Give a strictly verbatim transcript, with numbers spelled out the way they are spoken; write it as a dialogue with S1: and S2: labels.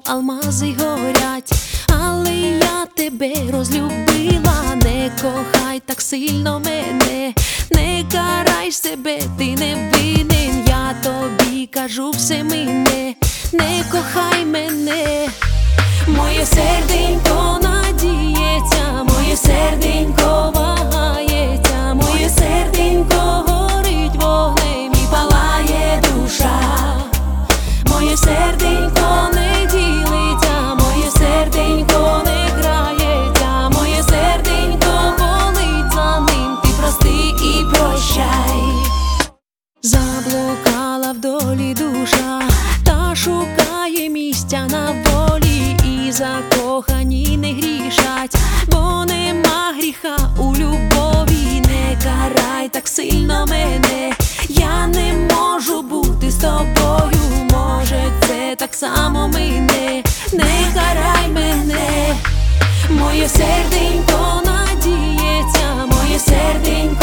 S1: алмази горять, але я тебе розлюбила. Не кохай так сильно мене, не карай себе, ти не винен. Я тобі кажу, все мине, не кохай мене. Моє серденько надіється, моє серденько вагається, моє серденько горить вогнем і палає душа. Моє серденько не ділиться, моє серденько не грається, моє серденько болить за ним, ти прости і прощай. Заблукала в долі душа, та шукає місця на волі, і закохані не грішать, бо нема гріха у любові. Не карай так сильно мене, я не можу бути з тобою, може це так само мине, не карай мене. Моє серденько надіється, моє серденько